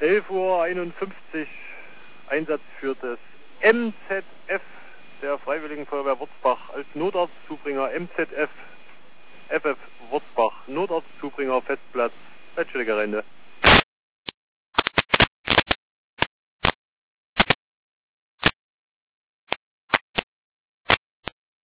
11:51 Uhr, Einsatz für das MZF der Freiwilligen Feuerwehr Wurzbach als Notarztzubringer. MZF FF Wurzbach, Notarztzubringer, Festplatz, Leitstelle Gerende.